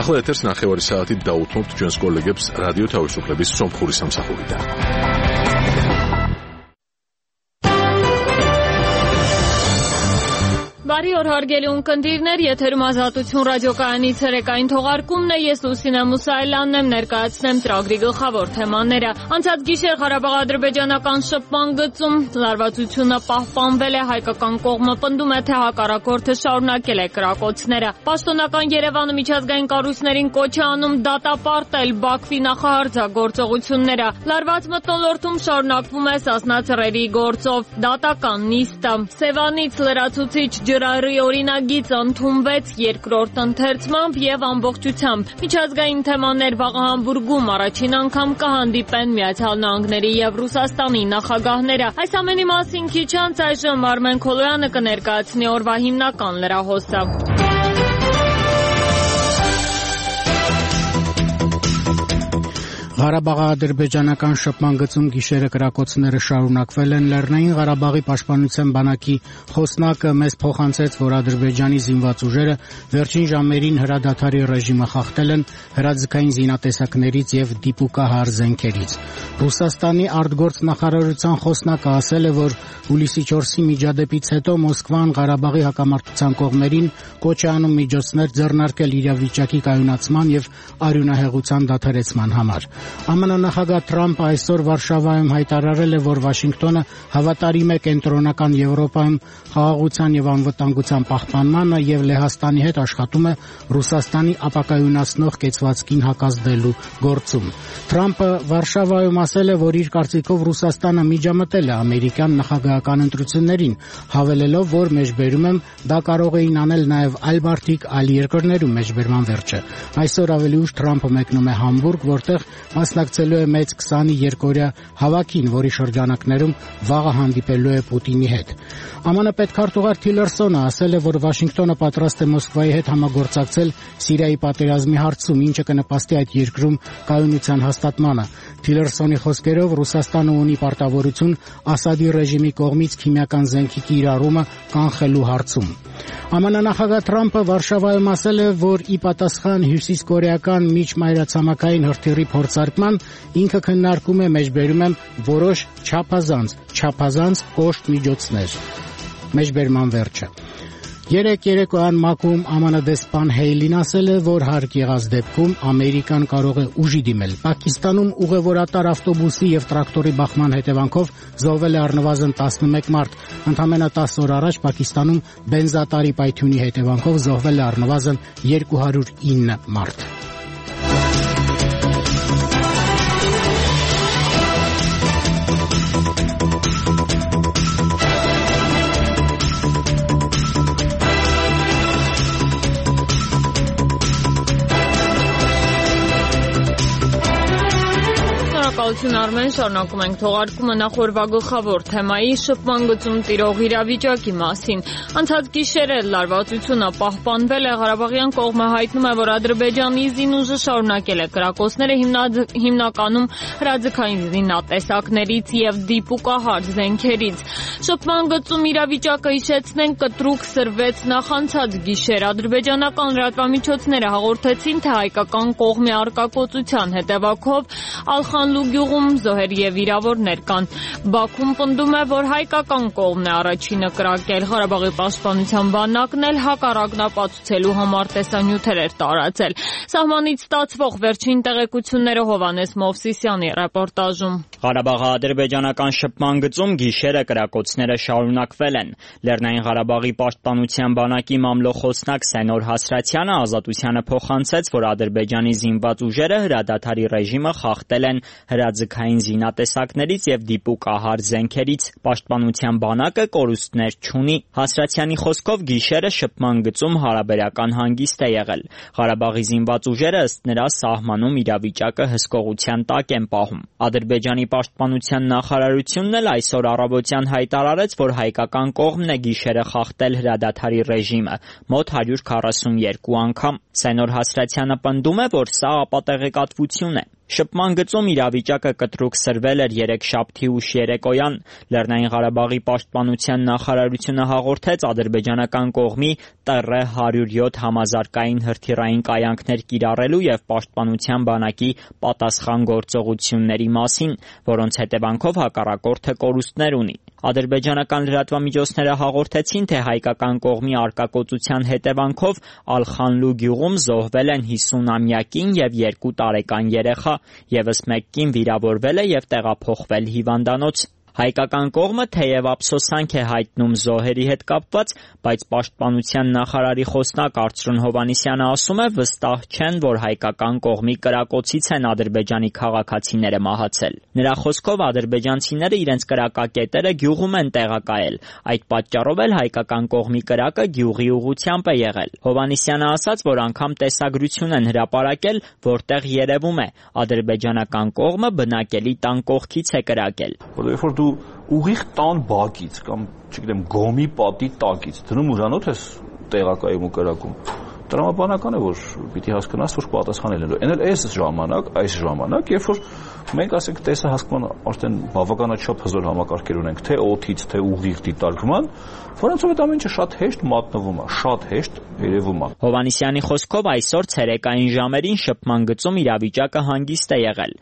ახლა ეთერს ნახევარი საათით დაუთმობთ ჩვენს კოლეგებს რადიო თავისუფლების სომხური სამსახურიდან. Բարի օր հարգելի ունկնդիրներ, եթերում Ազատություն ռադիոկայանի ցերեկային թողարկումն է, ես Լուսինե Մուսայելյանն եմ, ներկայացնեմ ծրագրի գլխավոր թեմաները։ Անցած գիշեր Ղարաբաղ-ադրբեջանական շփման գծում լարվածությունը պահպանվել է, հայկական կողմը պնդում է, թե հակառակորդը շարունակել է կրակոցները։ Պաշտոնական Երևանը միջազգային կառույցներին կոչ է անում դատապարտել Բաքվի նախահարձակողությունները։ Լարված մթնոլորտում շարունակվում է Սասնա ծռերի գործով դատական նիստը։ Սևանից լրացուցիչ ջրարի օրինագիծ ընդունվեց երկրորդ ընթերցմամբ եւ ամբողջությամբ։ Միջազգային թեմաներ վաղը Համբուրգում առաջին անգամ կհանդիպեն Միացյալ Նահանգների եւ Ռուսաստանի նախագահները։ Այս ամենի մասին քիչ անց այժմ Արմեն Քոլոյանը կներկայացնի օրվա հիմնական լրահոսը։ Ղարաբաղ-ադրբեջանական շփման գծում գիշերը կրակոցները շարունակվել են։ Լեռնային Ղարաբաղի պաշտպանության բանակի խոսնակը մեզ փոխանցեց, որ Ադրբեջանի զինված ուժերը վերջին ժամերին հրադադարի ռեժիմը խախտել են հրաձգային զինատեսակներից եւ դիպուկահար զենքերից։ Ռուսաստանի արտգործնախարարության խոսնակը ասել է, որ հուլիսի 4-ի միջադեպից հետո Մոսկվան Ղարաբաղի հակամարտության կողմերին կոչ է անում միջոցներ ձեռնարկել իրավիճակի կայունացման եւ արյունահեղության դադարեցման համար։ ԱՄՆ նախագահ Թրամփը այսօր Վարշավայում հայտարարել է, որ Վաշինգտոնը հավատարիմ է կենտրոնական Եվրոպայում խաղաղության եւ անվտանգության պահպանմանը եւ Լեհաստանի հետ աշխատում է Ռուսաստանի ապակայունացնող կեցվածքին հակազդելու գործում։ Թրամփը Վարշավայում ասել է, որ իր կարծիքով Ռուսաստանը միջամտել է ամերիկյան նախագահական ընտրություններին, հավելելով, որ մեջբերում եմ դա կարող էին անել նաեւ այլ մարդիկ այլ երկրներում մեջբերման վերջը։ Այսօր ավելի ուշ Թրամփը մեկնում է Համբուրգ, որտեղ մասնակցելու է մեծ 20-ի երկօրյա հավաքին, որի շրջանակներում վաղը հանդիպելու է Պուտինի հետ։ ԱՄՆ պետքարտուղար Թիլերսոնը ասել է, որ Վաշինգտոնը պատրաստ է Մոսկվայի հետ համագործակցել Սիրիայի պատերազմի հարցում, ինչը կնպաստի այդ երկրում կայունության հաստատմանը։ Թիլերսոնի խոսքերով Ռուսաստանը ունի պարտավորություն Ասադի ռեժիմի կողմից քիմիական զենքի կիրառումը կանխելու հարցում։ ԱՄՆ նախագահ Թրամփը Վարշավայում ասել է, որ ի պատասխան հյուսիսկորեական միջմայրացամաքային հրթիռի փորձարկման ինքը քննարկում է մեջբերում եմ որոշ չափազանց կոշտ միջոցներ։ Մեջբերման վերջը։ Երեկ երեկոյան ՄԱԿ-ում ԱՄՆ դեսպան Հեյլին ասել է, որ հարկ եղած դեպքում Ամերիկան կարող է ուժի դիմել։ Պակիստանում ուղևորատար ավտոբուսի եւ տրակտորի բախման հետևանքով զոհվել է առնվազն 11 մարդ։ Ընդամենը 10 օր առաջ Պակիստանում բենզատարի պայթյունի հետևանքով զոհվել է առնվազն 209 մարդ։ Շնորհակալություն Արմեն, շարունակում ենք թողարկումը նախորդ գլխավոր թեմայի շփման գծում տիրող իրավիճակի մասին։ Անցած գիշերը լարվածությունը պահպանվել է, Ղարաբաղյան կողմը հայտնում է, որ Ադրբեջանի զինուժը շարունակել է կրակոցները հիմնականում հրաձգային զինատեսակներից եւ դիպուկահար զենքերից։ Շփման գծում իրավիճակը հիշեցնենք կտրուկ սրվեց նախանցած գիշեր։ Ադրբեջանական լրատվամիջոցները հաղորդեցին, թե հայկական կողմի արկակոծության հետևանքով Ալխանլու գյուղում զոհեր եւ վիրավորներ կան։ Բաքուն պնդում է, որ հայկական կողմն է առաջինը կրակել։ Ղարաբաղի պաշտպանության բանակն էլ հակառակն ապացուցելու համար տեսանյութեր էր տարածել։ Սահմանից ստացվող վերջին տեղեկությունները Հովհաննես Մովսիսյանի ռեպորտաժում։ Ղարաբաղ-ադրբեջանական շփման գծում գիշերը կրակոցները շարունակվել են։ Լեռնային Ղարաբաղի պաշտպանության բանակի մամլոխոսնակ Սենոր Հասրատյանը Ազատությանը փոխանցեց, որ Ադրբեջանի զինված ուժերը հրադադարի ռեժիմը խախտել են հրաձգային զինատեսակներից եւ դիպուկահար զենքերից։ Պաշտպանության բանակը կորուստներ չունի։ Հասրատյանի խոսքով գիշերը շփման գծում հարաբերական հանգիստ է եղել։ Ղարաբաղի զինված ուժերը ըստ նրա սահմանում իրավիճակը հսկողության տակ են պահում։ Ադրբեջանի պաշտպանության նախարարությունն էլ այսօր առավոտյան հայտարարեց, որ հայկական կողմն է գիշերը խախտել հրադադարի ռեժիմը մոտ 142 անգամ։ Սենոր Հասրատյանը պնդում է, որ սա ապատեղեկատվություն է։ Շփման գծում իրավիճակը կտրուկ սրվել էր երեքշաբթի ուշ երեկոյան։ Լեռնային Ղարաբաղի պաշտպանության նախարարությունը հաղորդեց ադրբեջանական կողմի TR-107 համազարգային հրթիռային կայանքներ կիրառելու եւ պաշտպանության բանակի պատասխան գործողությունների մասին, որոնց հետևանքով հակառակորդը կորուստներ ունի։ Ադրբեջանական լրատվամիջոցները հաղորդեցին, թե հայկական կողմի արկակոծության հետևանքով Ալխանլու գյուղում զոհվել են 50-ամյա կին եւ 2 տարեկան երեխա, եւս մեկ կին վիրավորվել է եւ տեղափոխվել հիվանդանոց։ Հայկական կողմը թեև ափսոսանք է հայտնում զոհերի հետ կապված, բայց պաշտպանության նախարարի խոսնակ Արծրուն Հովհաննիսյանը ասում է, վստահ չեն, որ հայկական կողմի կրակոցից են ադրբեջանի քաղաքացիները մահացել։ Նրա խոսքով ադրբեջանցիները իրենց կրակակետերը գյուղում են տեղակայել, այդ պատճառով էլ հայկական կողմի կրակը գյուղի ուղղությամբ է եղել։ Հովհաննիսյանը ասաց, որ անգամ տեսագրություն են հրապարակել, որտեղ երևում է ադրբեջանական կողմը բնակելի տան կողքից է կրակել։ Որովհետև ուղիղ տան բակից կամ, չգիտեմ, գոմի պատի տակից դնում ուրանոց ես տեղակայում ու կրակում։ Տրամաբանական է, որ պիտի հասկանաս, որ պատասխանել են։ Այն էլ այս ժամանակ, երբ որ մենք ասենք տեսահասկման արդեն բավականաչափ հզոր համակարգեր ունենք, թե օդից, թե ուղիղ դիտարկման, որոնցով այդ ամեն ինչը շատ հեշտ մատնվում է, շատ հեշտ երևում է։ Հովհաննիսյանի խոսքով այսօր ցերեկային ժամերին շփման գծում իրավիճակը հանգիստ է եղել։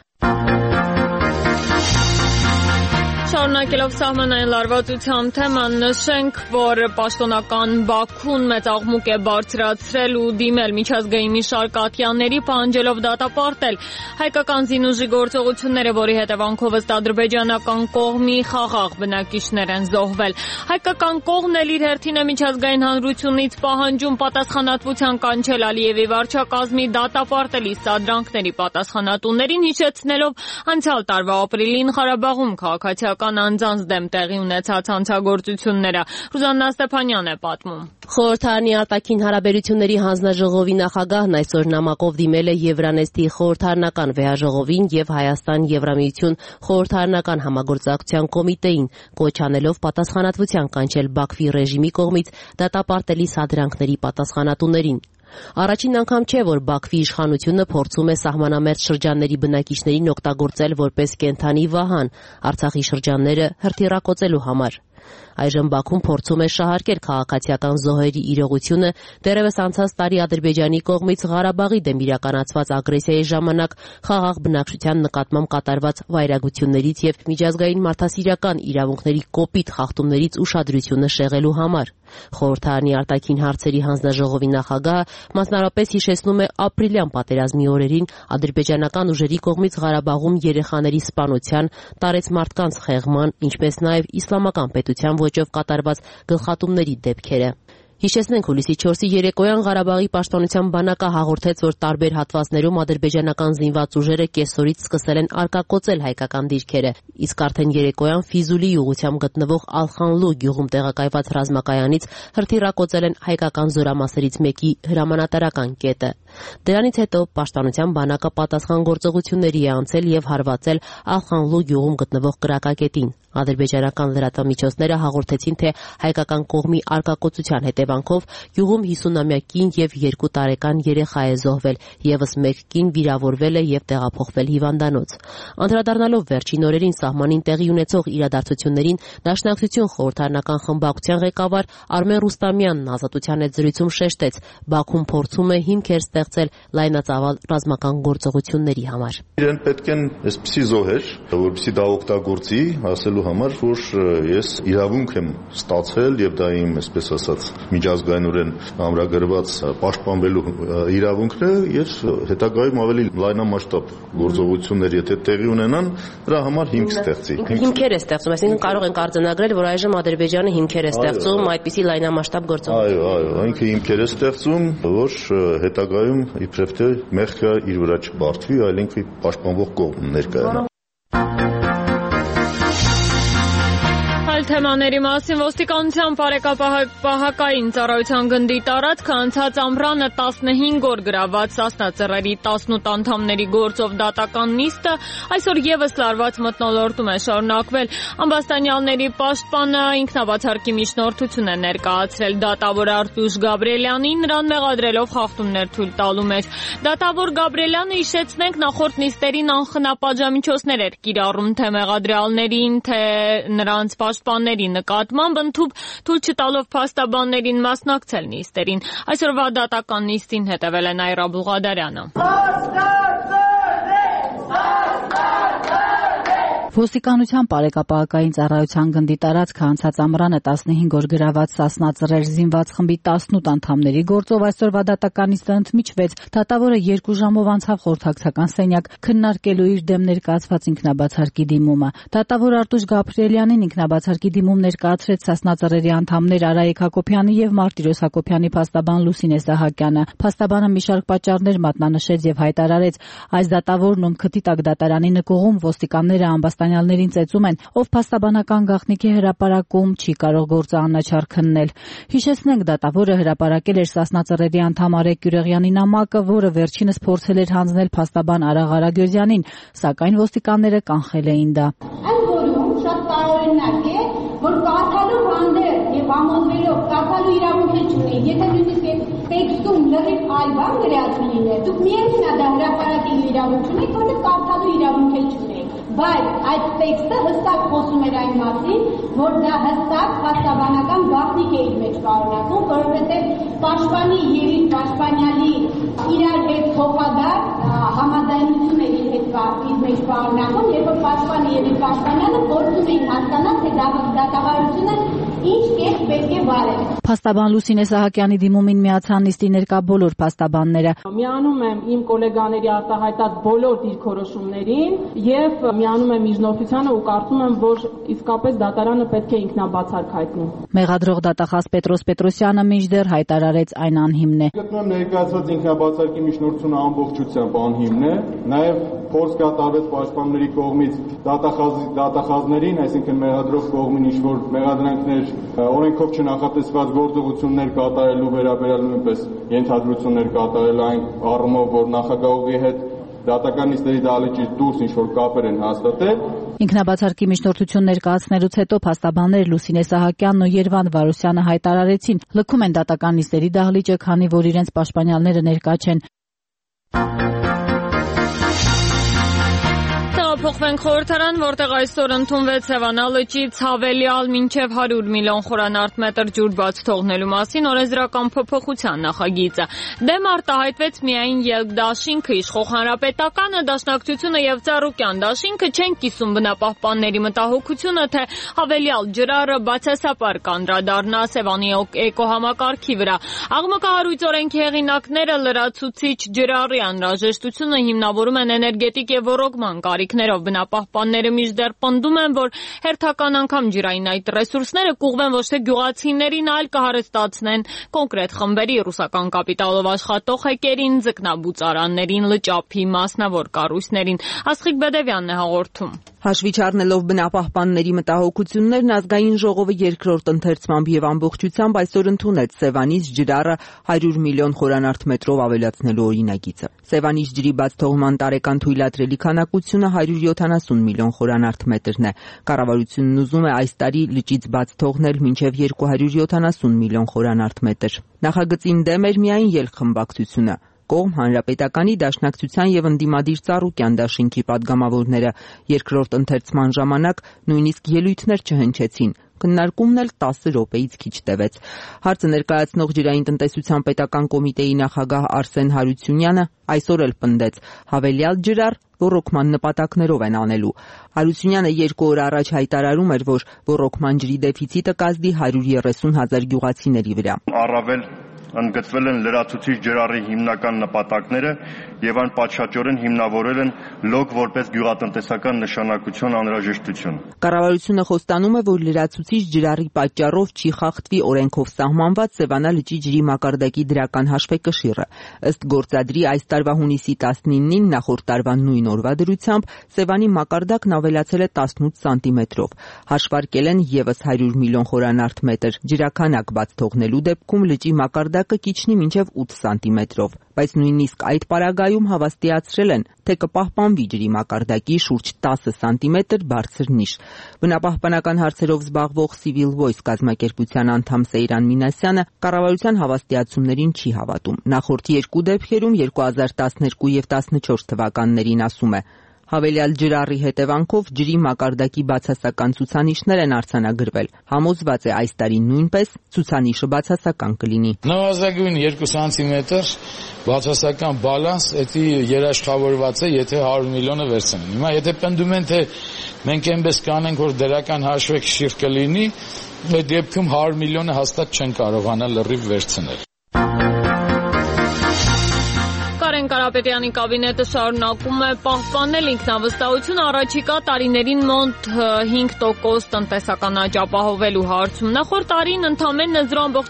Շարունակելով սահմանային լարվածության թեման, նշենք, որ պաշտոնական Բաքուն մեծ աղմուկ է բարձրացրել ու դիմել միջազգային մի շարք ատյանների, պահանջելով դատապարտել հայկական զինուժի գործողությունները, որի հետևանքով ըստ ադրբեջանական կողմի խաղաղ բնակիչներ են զոհվել։ Հայկական կողմն էլ իր հերթին է միջազգային հանրությունից պահանջում պատասխանատվության կանչել Ալիևի վարչակազմի դատապարտելի սադրանքների պատասխանատուներին, հիշեցնելով անցյալ տարվա ապրիլին Ղարաբաղում քաղաքացիական անձանց դեմ տեղի ունեցած հանցագործությունները։ Ռուզաննա Ստեփանյան է պատմում։ Խորհրդարանի արտաքին հարաբերությունների հանձնաժողովի նախագահն այսօր նամակով դիմել է Եվրանեստի խորհրդարանական վեհաժողովին եւ Հայաստան-Եվրամիություն խորհրդարանական համագործակցության կոմիտեին, կոչ անելով պատասխանատվության կանչել Բաքվի ռեժիմի կողմից դատապարտելի սադրանքների պատասխանատուներին։ Առաջին անգամ չէ, որ Բաքվի իշխանությունը փորձում է սահմանամերձ շրջանների բնակիչներին օգտագործել որպես կենդանի վահան Արցախի շրջանները հրթիռակոծելու համար։ Այժմ Բաքուն փորձում է շահարկել քաղաքացիական զոհերի իրողությունը դեռևս անցած տարի Ադրբեջանի կողմից Ղարաբաղի դեմ իրականացված ագրեսիայի ժամանակ խաղաղ բնակչության նկատմամբ կատարված վայրագություններից եւ միջազգային մարդասիրական իրավունքների կոպիտ խախտումներից ուշադրությունը շեղելու համար։ Խորհրդարանի արտաքին հարցերի հանձնաժողովի նախագահը մասնավորապես հիշեցնում է ապրիլյան պատերազմի օրերին ադրբեջանական ուժերի կողմից Ղարաբաղում երեխաների սպանության, տարեց մարդկանց խեղման, ինչպես նաև իսլամական պետության ոճով կատարված գլխատումների դեպքերը։ Հիշեցնենք, հուլիսի 4-ի երեկոյան Ղարաբաղի պաշտպանության բանակը հաղորդեց, որ տարբեր հատվածներում ադրբեջանական զինված ուժերը կեսօրից սկսել են արկակոծել հայկական դիրքերը, իսկ արդեն երեկոյան Ֆիզուլի ուղղությամբ գտնվող Ալխանլու գյուղում տեղակայված ռազմակայանից հրթիռակոծել են հայկական զորամասերից մեկի հրամանատարական կետը։ Դրանից հետո պաշտպանության բանակը պատասխան գործողությունների է անցել եւ հարվածել Ալխանլու գյուղում գտնվող կրակակետին։ Ադրբեջանական լրատվամիջոցները հաղորդեցին, թե հայկական կողմի արկակոծության հետևանքով գյուղում 50-ամյա կին եւ 2 տարեկան երեխա է զոհվել, եւս մեկ կին վիրավորվել է եւ տեղափոխվել հիվանդանոց։ Անդրադառնալով վերջին օրերին սահմանին տեղի ունեցող իրադարձություններին, Դաշնակցություն խորհրդարանական խմբակցության ղեկավար Արմեն Ռուստամյանն Ազատության հետ զրույցում շեշտեց, Բաքուն փորձում է հիմքեր ստեղծել լայնածավալ ռազմական գործողությունների համար։ Իրեն պետք են այսպիսի զոհեր, որպեսզի դա օգտագործի, ասելու համար, որ ես իրավունք եմ ստացել եւ դա իմ, այսպես ասած, միջազգայինորեն ամրագրված պաշտպանվելու իրավունքն է եւ հետագայում ավելի լայնամասշտաբ գործողություններ եթե տեղի ունենան, դրա համար հիմք ստեղծի։ Հիմքեր է ստեղծում, այսինքն կարող ենք արձանագրել, որ այժմ Ադրբեջանը հիմքեր է ստեղծում այդպիսի լայնամասշտաբ գործողությունների։ Այո, ինքը հիմքեր է ստեղծում, որ հետագայում իբրև թե մեղքը իր վրա չբարձվի, այլ ինքը պաշտպանվող կողմն ներկայանա։ Թեմաների մասին ոստիկանության պահակային ծառայության գնդի տարածքը անցած ամռանը 15 օր գրաված Սասնա Ծռերի 18 անդամների գործով դատական նիստը այսօր եւս լարված մթնոլորտում է շարունակվել։ Ամբաստանյալների պաշտպանը ինքնաբացարկի միջնորդություն է ներկայացրել դատավոր Արտուշ Գաբրիելյանին, նրան մեղադրելով խախտումներ թույլ տալու մեջ։ Դատավոր Գաբրիելյանը, հիշեցնենք, նախորդ նիստերին անխնապատժամիջոցներ էր կիրառում թե մեղադրյալներին, թե նրանց պաշտպանների նկատմամբ, ընդհուպ թույլ չտալով փաստաբաններին մասնակցել նիստերին։ Այսօրվա դատական նիստին հետևել է Նաիրա Բուղադարյանը։ Ոստիկանության պարեկապահական ծառայության գնդի տարածքը անցած ամռանը 15 օր գրաված Սասնա Ծռեր զինված խմբի 18 անդամների գործով այսօրվա դատական նիստը ընդմիջվեց։ Դատավորը 2 ժամով անցավ խորհրդակցական սենյակ քննարկելու իր դեմ ներկայացված ինքնաբացարկի դիմումը։ Դատավոր Արտուշ Գաբրիելյանին ինքնաբացարկի դիմում ներկայացրեց Սասնա Ծռերի անդամներ Արայիկ Հակոբյանի եւ Մարտիրոս Հակոբյանի փաստաբան Լուսինե Սահակյանը։ Փաստաբանը մի շարք պատճառներ մատնանշեց եւ հայտարարեց, այս դատավորն ում քթի տակ դատարանի նկողում ոստիկանները ամբաստանյալներին ծեծում են, ով փաստաբանական գաղտնիք է հրապարակում, չի կարող գործը անաչառ քննել։ Հիշեցնենք, դատավորը հրապարակել էր Սասնա Ծռերի անդամ Արեգ Գյուրեղյանի նամակը, որը վերջինս փորձել էր հանձնել փաստաբան Արա Ղարագյոզյանին, սակայն ոստիկանները կանխել էին դա։ Այն որում շատ տարօրինակ է, որ կարդալու հանդերձ եւ ամոթվելով կարդալու իրավունք չունի, եթե նույնիսկ տեքստում լրիվ այլ բան գրած լինի, դուք միայն դա հրապարակելու իրավունք ունեք, որտեղ կարդալու իրավունք չունի։ Բայց այդ տեքստը հստակ խոսում էր այն մասին, որ դա հստակ փաստաբանական գաղտնիք է իր մեջ պարունակում, որովհետև պաշտպանի եւ իր պաշտպանյալի իրար հետ փոխադարձ համաձայնություն էր իր մեջ պարունակում, երբ որ պաշտպանը եւ իր պաշտպանյալը փորձում էին հասկանալ, թե դատավարությունը ինչ կերպ պետք է վարել։ Փաստաբան Լուսինե Սահակյանի դիմումին միացան նիստի ներկա բոլոր փաստաբանները։ Միանում եմ իմ գոլեգաների արտահայտած բոլոր դիրքորոշումներին եւ միանում եմ միջնորդությանը ու կարծում եմ, որ իսկապես դատարանը պետք է ինքնաբացարկ հայտնի։ Մեղադրող դատախազ Պետրոս Պետրոսյանը մինչդեռ հայտարարեց այն անհիմն է։ Գտնում ներկայացված ինքնաբացարկի միջնորդությունը ամբողջությամբ անհիմն է, նաեւ փորձ կատարվեց պաշտպանների կողմից դատախազներին, այսինքն մեղադրող կողմին ինչ-որ մեղադրանքներ, օրենքով չնախատեսված գործողություններ կատարելու վերաբերյալ նույնպես ենթադրություններ կատարել այն առումով, որ նախագահողի հետ դատական նիստերի դահլիճից դուրս ինչ-որ կապեր են հաստատել։ Ինքնաբացարկի միջնորդություն ներկայացնելուց հետո փաստաբաններ Լուսինե Սահակյանն ու Երվանդ Վարուսյանը հայտարարեցին, լքում են դատական նիստերի դահլիճը, քանի որ իրենց պաշտպանյալները ներկա չեն։ Փոխվենք խորհրդարան, որտեղ այսօր ընդունվեց Սևանա լճից հավելյալ մինչև 100 միլիոն խորանարդ մետր ջուր բաց թողնելու մասին օրենսդրական փոփոխության նախագիծը։ Դեմ արտահայտվեց միայն Ելք-Դաշինքը, Իշխող Հանրապետականը, Դաշնակցությունը եւ Ծառուկյան Դաշինքը չեն կիսում բնապահպանների մտահոգությունը, թե հավելյալ ջրառը բացասապար կանդրադառնա Սևանի էկոհամակարգի վրա։ Աղմկահարույց օրենքի հեղինակները լրացուցիչ ջրառի անհրաժեշտությունը հիմնավորում են էներգետիկ եւ ոռոգման կարիքներով։ Բնապահպանները մինչդեռ պնդում են, որ հերթական անգամ ջրային այդ ռեսուրսները կուղվեն ոչ թե գյուղացիներին, այլ կհարստացնեն կոնկրետ խմբերի, ռուսական կապիտալով աշխատող հեկերին, ձկնաբուծարաններին, լճափի մասնավոր կառույցներին։ Աստղիկ Բեդևյանն է հաղորդում։ Հաշվի չառնելով բնապահպանների մտահոգություններն, Ազգային ժողովը երկրորդ ընթերցմամբ եւ ամբողջությամբ այսօր ընդունեց Սևանից ջրառը 100 միլիոն խորանարդ մետրով ավելացնելու օրինագիծը։ Սևանից ջրի բաց թողման տարեկան թույլատրելի քանակությունը 170 միլիոն խորանարդ մետրն է։ Կառավարությունն ուզում է այս տարի լճից բաց թողնել մինչև 270 միլիոն խորանարդ մետր։ Նախագծին դեմ էր միայն ելքխմբակցությունը։ Կողմ Հանրապետականի, Դաշնակցության եւ ընդդիմադիր Ծառուկյան Դաշինքի падգամավորները երկրորդ ընթերցման ժամանակ նույնիսկ ելույթներ չհնչեցին։ Քննարկումն էլ 10 րոպեից քիչ տևեց։ Հարցը ներկայացնող ջրային տնտեսության պետական կոմիտեի նախագահ Արսեն Հարությունյանը այսօր էլ պնդեց, հավելյալ ջրառ ոռոգման նպատակներով են անելու։ Հարությունյանը 2 օր առաջ հայտարարում էր, որ ոռոգման ջրի դեֆիցիտը կազդի 130,000 գյուղացիների վրա։ Առավել ընդգծվել են լրացուցիչ ջրառի հիմնական նպատակները եւ այն պատշաճորեն հիմնավորել են լոկ որպես գյուղատնտեսական նշանակություն անհրաժեշտություն։ Կառավարությունը խոստանում է, որ լրացուցիչ ջրառի պատճառով չի խախտվի օրենքով սահմանված Սևանա լճի ջրի մակարդակի դրական հաշվեկշիռը։ Ըստ գործադրի այս տարվա հունիսի 19-ին նախորդ տարվա նույն օրվա դրությամբ Սևանի մակարդակն ավելացել է 18 սանտիմետրով։ Հաշվարկել են եւս 100 միլիոն խորանարդ մետր ջրաքանակ բաց թողնելու դեպքում լճի մակարդակը կիջնի մինչև 8 սանտիմետրով, բայց նույնիսկ այդ պարագայում հավաստիացրել են, թե կպահպանվի ջրի մակարդակի շուրջ 10 սանտիմետր բարձր նիշ։ Բնապահպանական հարցերով զբաղվող Civil Voice կազմակերպության անդամ Սեյրան Մինասյանը կառավարության հավաստիացումներին չի հավատում։ Նախորդ երկու դեպքերում 2012 եւ 2014 թվականներին ասում է. Հավելյալ ջրառի հետևանքով ջրի մակարդակի բացասական ցուցանիշներ են արձանագրվել։ Համոզված է այս տարի նույնպես ցուցանիշը բացասական կլինի։ Նվազագույն 2 սանտիմետր բացասական բալանս էդի երաշխավորված է, եթե 100 միլիոնը վերցնեն։ Հիմա եթե պնդում են, թե մենք այնպես կանենք, որ դրական հաշվեկշիռ կլինի, այդ դեպքում 100 միլիոնը հաստատ չեն կարողանա լրիվ վերցնել։ Կարեն Կարապետյանի կաբինետը շարունակում է պահպանել ինքնավստահությունը առաջիկա տարիներին մոտ 5% տնտեսական աճ ապահովելու հարցում։ Նախորդ տարին ընդամենը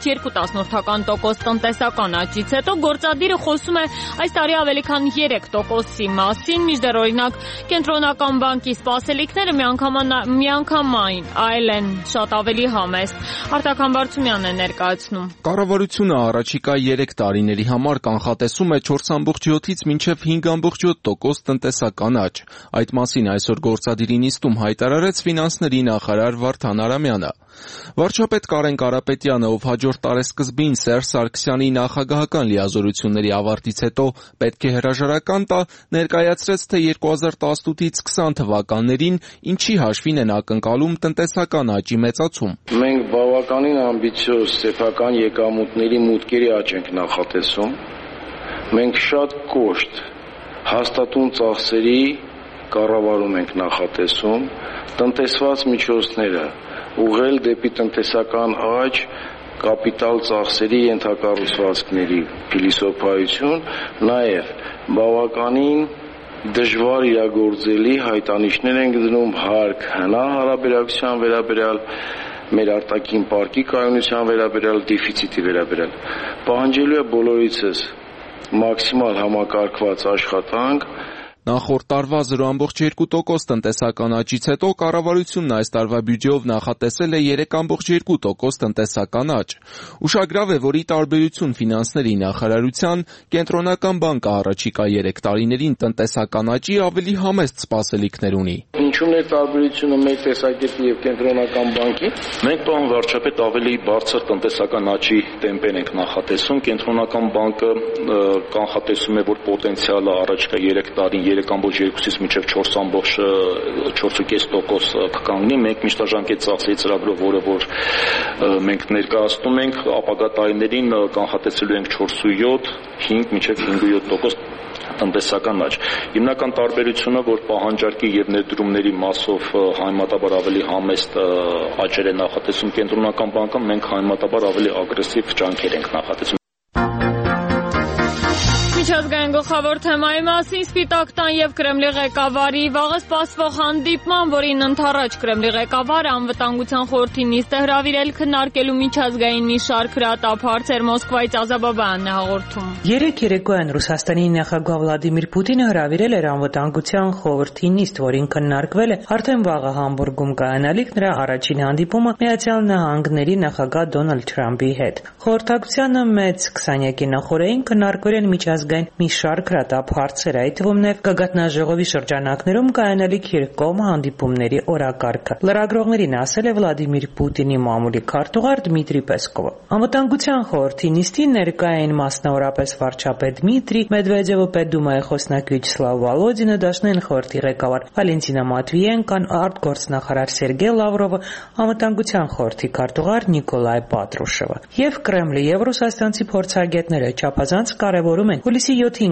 0.2% տնտեսական աճից հետո գործադիրը խոսում է այս տարի ավելի քան 3%-ի մասին, մինչդեռ օրինակ Կենտրոնական բանկի սպասելիքները միանգամայն այլ են, շատ ավելի համեստ։ Արտակ Համբարձումյանն է ներկայացնում։ Կառավարությունը առաջիկա 3 տարիների համար կանխատեսում է 4.7-ից մինչև 5.7% տնտեսական աճ։ Այդ մասին այսօր գործադիրի նիստում հայտարարեց ֆինանսների նախարար Վարդան Արամյանը։ Վարչապետ Կարեն Կարապետյանը, ով հաջորդ տարեսկզբին Սերժ Սարգսյանի նախագահական լիազորությունների ավարտից հետո պետք է հրաժարական տա, ներկայացրեց, թե 2018-ից 20 թվականներին ինչի հաշվին են ակնկալում տնտեսական աճի մեծացում։ Մենք բավականին ամբիցիոզ սեփական եկամուտների մուտքերի աճ ենք նախատեսում։ Մենք շատ կոշտ հաստատուն ծախսերի կառավարում ենք նախատեսում, տնտեսված միջոցները ուղղել դեպի տնտեսական աճ, կապիտալ ծախսերի ենթակառուցվածքների փիլիսոփայություն, նաև բավականին դժվար իրագործելի հայտանիշներ ենք դնում հարկ հնա հարաբերակցության վերաբերյալ, մեր արտաքին պարկի կայունության վերաբերյալ, դեֆիցիտի վերաբերյալ։ Պահանջելու է բոլորիցս մաքսիմալ համակարգված աշխատանք։ Նախորդ տարվա 0.2% տնտեսական աճից հետո կառավարությունն այս տարվա բյուջեով նախատեսել է 3.2% տնտեսական աճ։ Ուշագրավ է, որ ի տարբերություն ֆինանսների նախարարության, Կենտրոնական բանկը առաջիկա 3 տարիներին տնտեսական աճի ավելի համեստ սպասելիքներ ունի։ Ինչու՞ն է տարբերությունը մեր տեսակետի եւ Կենտրոնական բանկի։ Մենք պարոն վարչապետ ավելի բարձր տնտեսական աճի տեմպեր ենք նախատեսում։ Կենտրոնական բանկը կանխատեսում է, որ պոտենցիալը առաջիկա 3 տարին 3.2-ից մինչև 4.5% կկանգնի։ Մենք միջտաժամկետ ծախսերի ծրագրով, որը որ մենք ներկայացնում ենք, ապագա տարիներին կանխատեսելու ենք 4.7, 5 մինչև 5.7% տնտեսական աճ։ Հիմնական տարբերությունը, որ պահանջարկի եւ ներդրումների մասով համեմատաբար ավելի համեստ աճեր է նախատեսում Կենտրոնական բանկը, մենք համեմատաբար ավելի ագրեսիվ ջանքեր ենք նախատեսում։ Միջազգային գլխավոր թեմայի մասին Սպիտակ տան եւ Կրեմլի ղեկավարի վաղը սպասվող հանդիպման, որին ընդառաջ Կրեմլի ղեկավարը անվտանգության խորհրդի նիստ է հրավիրել քննարկելու միջազգային մի շարք հրատապ հարցեր, Մոսկվայից Ազաբաբյանն է հաղորդում։ Երեկ երեկոյան Ռուսաստանի նախագահ Վլադիմիր Պուտինը հրավիրել էր անվտանգության խորհրդի նիստ, որին քննարկվել է արդեն վաղը Համբուրգում կայանալիք նրա առաջին հանդիպումը Միացյալ Նահանգների նախագահ Դոնալդ Թրամփի հետ։ Խորհրդակցությանը մեծ 20-յակի նախօրեին քննարկվել են միջազգային մի շարք հրատապ հարցեր, այդ թվում նաև գագաթնաժողովի շրջանակներում կայանալիք երկկողմ հանդիպումների օրակարգը։ Լրագրողներին ասել է Վլադիմիր Պուտինի մամուլի քարտուղար Դմիտրի Պեսկովը։ Անվտանգության խորհրդի նիստին ներկա էին մասնավորապես վարչապետ Դմիտրի Մեդվեդևը, Պետդումայի խոսնակ Վյաչեսլավ Վալոդինը, Դաշնային խորհրդի ղեկավար Վալենտինա Մատվիենկան, արտգործնախարար Սերգեյ Լավրովը, անվտանգության խորհրդի քարտուղար Նիկոլայ Պատրուշևը։ Եվ Կրեմլի եւ ռուսաստանցի փորձագետները չափազանց կարևորում են հուլիսի 7-ին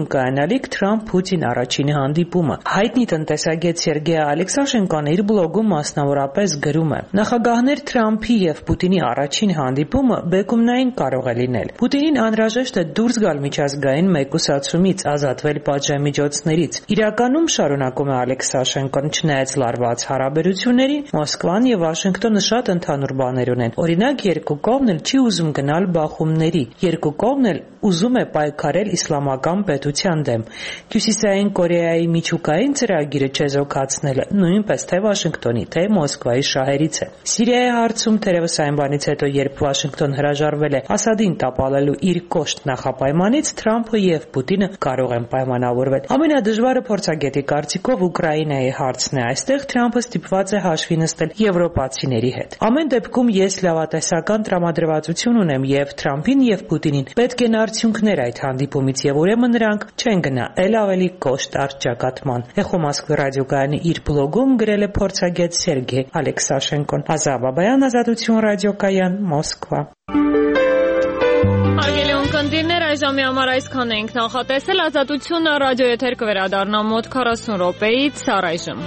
հիմք կայանալիք Թրամփ-Պուտին առաջին հանդիպումը։ Հայտնի տնտեսագետ Սերգեյ Ալեքսաշենկոն իր բլոգում մասնավորապես գրում է. Նախագահներ Թրամփի եւ Պուտինի առաջին հանդիպումը բեկումնային կարող է լինել։ Պուտինին անհրաժեշտ է դուրս գալ միջազգային մեկուսացումից, ազատվել պատժամիջոցներից։ Իրականում, շարունակում է Ալեքսաշենկոն, չնայած լարված հարաբերություններին, Մոսկվան եւ Վաշինգտոնը շատ ընդհանուր բաներ ունեն։ Օրինակ, երկու կողմն էլ չի ուզում գնալ բախումների, երկու կողմն էլ ուզում է պայքարել իսլամական պետության դեմ։ Հյուսիսային Կորեայի միջուկային ծրագիրը չեզոքացնելը նույնպես թե Վաշինգտոնի, թե Մոսկվայի շահերից է։ Սիրիայի հարցում թերևս այն բանից հետո, երբ Վաշինգտոն հրաժարվել է Ասադին տապալելու իր կոշտ նախապայմանից, Թրամփը եւ Պուտինը կարող են պայմանավորվել։ Ամենադժվարը փորձագետի կարծիքով Ուկրաինայի հարցն է։ Այստեղ Թրամփը ստիպված է հաշվի նստել եվրոպացիների հետ։ Ամեն դեպքում ես լավատեսական տրամադրվածություն ունեմ եւ Թրամփին եւ Պուտինին պետք են արդյունքներ այդ հանդիպումից եւ ուրեմն նրանք չեն գնա էլ ավելի կոշտ առճակատման։ Էխո Մոսկվա ռադիոկայանի իր բլոգում գրել է փորձագետ Սերգեյ Ալեքսաշենկոն։ Ազատ Բաբայան, Ազատություն ռադիոկայան, Մոսկվա։ Հարգելի ունկնդիրներ, այժմի համար այսքան ենք նախատեսել։ Ազատությունը ռադիոեթեր կվերադառնա մոտ 40 րոպեից առայժմ։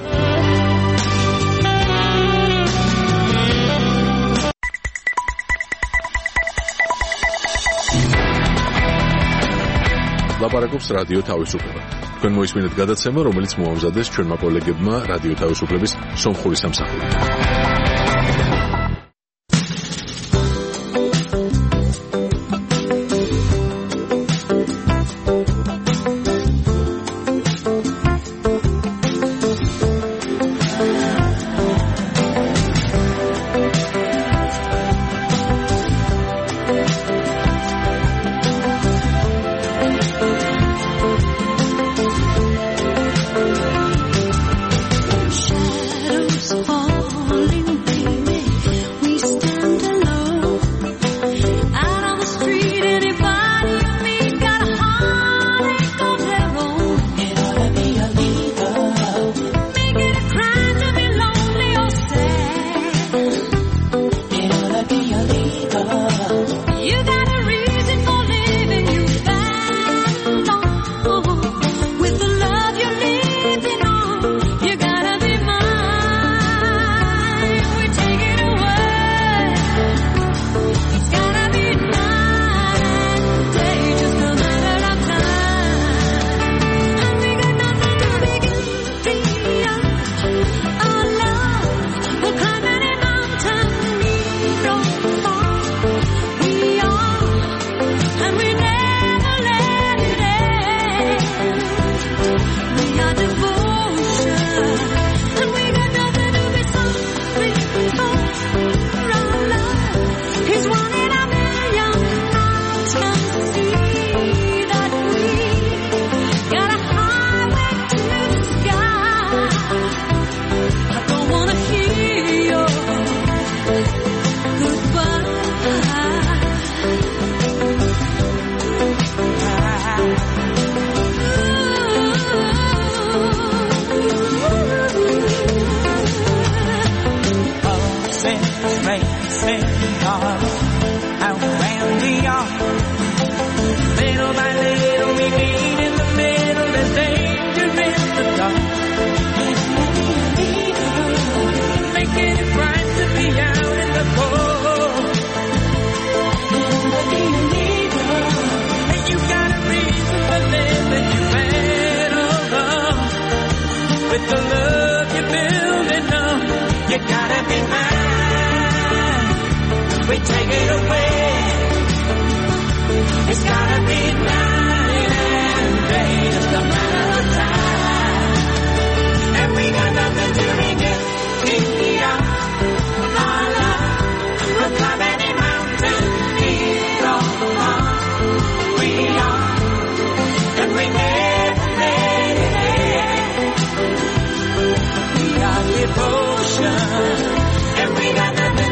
ლაპარაკობს რადიო თავისუფლება. თქვენ მოისმინეთ გადაცემა, რომელიც მოამზადეს ჩვენმა კოლეგებმა რადიო თავისუფლების სომხური სამსახურით.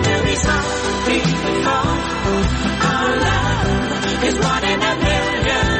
Is one in a million.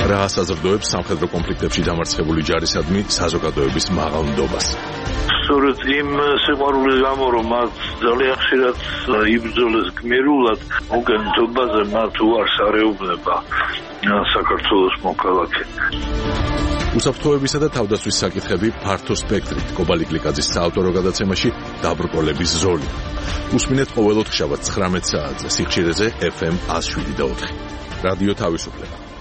რა ასაზრდოებს სამხედრო კონფლიქტებში დამარცხებული ჯარისადმი საზოგადოების მაღალ ნდობას. სწორედ იმ სიყვარულის გამო, რომ მათ ძალიან ხშირად იბრძოლეს გმირულად, მოგენთობაზე მათ უარს არეუბნება საქართველოს მოქალაქე. უსაფრთხოებისა და თავდაცვის საკითხები ფართო სპექტრით კობალი გლიკაძის საავტორო გადაცემაში დაბრკოლების ზოლი. უსმინეთ ყოველ ოთხშაბათს 19 საათზე სიხშირეზე FM 107.4. რადიო თავისუფლება.